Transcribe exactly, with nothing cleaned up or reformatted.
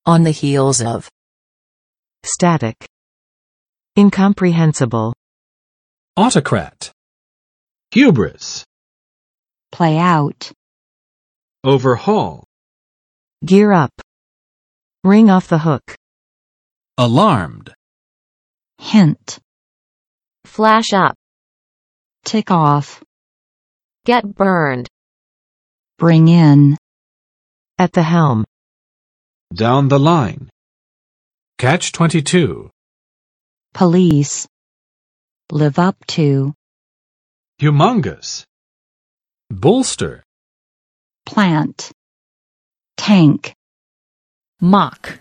On the heels of. Static. Incomprehensible. Autocrat. Hubris. Play out. Overhaul. Gear up. Ring off the hook. Alarmed. Hint. Flash up. Tick off. Get burned. Bring in. At the helm. Down the line. Catch twenty-two. Police. Live up to. Humongous. Bolster. Plant. Tank. Mock.